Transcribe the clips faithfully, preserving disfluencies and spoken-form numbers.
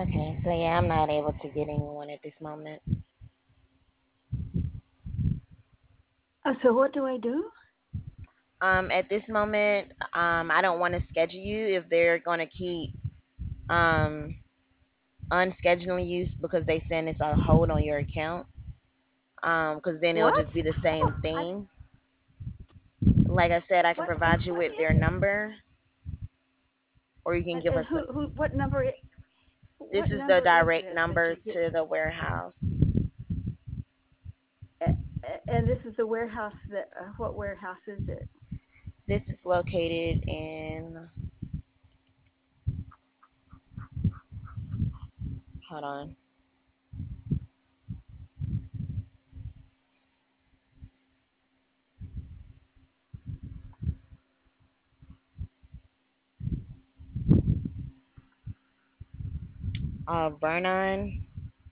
Okay, so yeah, I'm not able to get anyone at this moment. Oh, so what do I do? Um, at this moment, um, I don't want to schedule you if they're gonna keep um unscheduling you because they send it's a hold on your account. Um, because then it'll What? just be the Oh, same I, thing. Like I said, I can what? And provide you what with is their it? number, or you can And, give and us. who who? What number? i- This What is the number is direct this that number you get? to the warehouse. a- a- And this is the warehouse that. Uh, what warehouse is it? This is located in. Hold on. Uh, Vernon.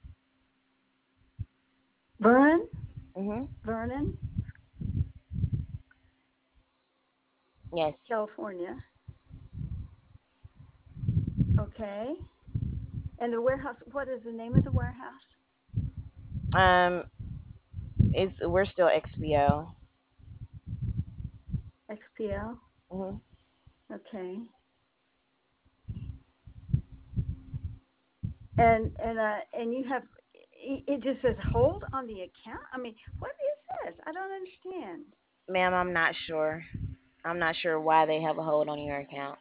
Vernon. Mhm. Vernon, Yes. California. Okay. And the warehouse. What is the name of the warehouse? Um, it's we're still X P O. X P L. Mhm. Okay. And and uh and you have it it just says hold on the account. I mean, what is this? I don't understand. Ma'am, I'm not sure. I'm not sure why they have a hold on your account.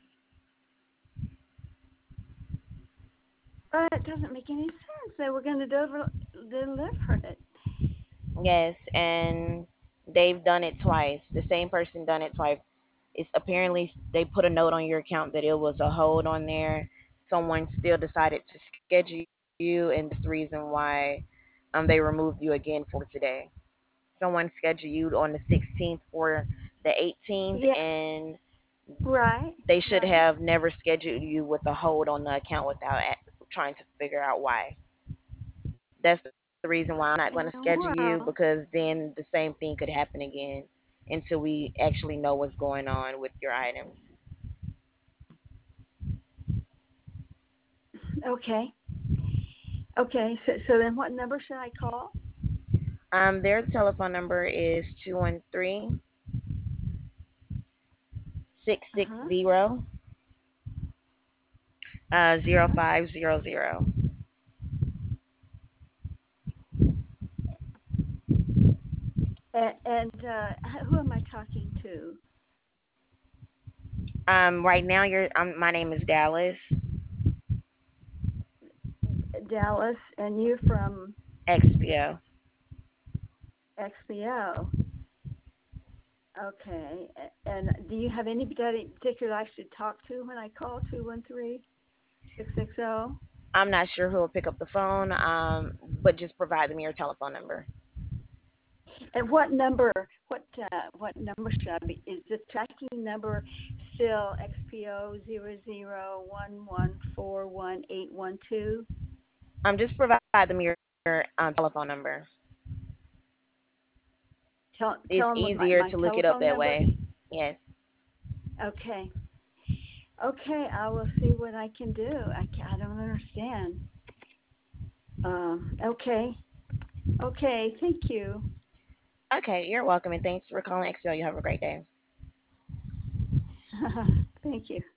But it doesn't make any sense. They were going to deliver deliver it. Yes, and they've done it twice. The same person done it twice. It's apparently they put a note on your account that it was a hold on there. Someone still decided to schedule you, and that's the reason why um they removed you again for today. Someone scheduled you on the sixteenth for the eighteenth, Yeah, and right, they should right. have never scheduled you with a hold on the account without trying to figure out why. That's the reason why I'm not going to And schedule you well, because then the same thing could happen again until we actually know what's going on with your items. okay, okay. So so then, what number should I call? Um, their telephone number is two one three, six Uh six huh. zero, uh, Uh zero huh. five zero zero. And, and uh, who am I talking to? Um, right now, you're, um, my name is Dallas, Dallas, and you from X P O. X P O. Okay. And do you have anybody particular I should talk to when I call two one three six six zero? I'm not sure who will pick up the phone, um, but just provide them your telephone number. And what number? What uh, what number should I be? Is the tracking number still X P O zero zero one one four one eight one two? Um, just provide them your, your um, telephone number. Tell tell It's them my easier my to look it up telephone that number. way. Yes. Okay. Okay. I will see what I can do. I can, I don't understand. Um. Okay. Okay. Thank you. Okay, you're welcome, and thanks for calling X P O. You have a great day. Thank you.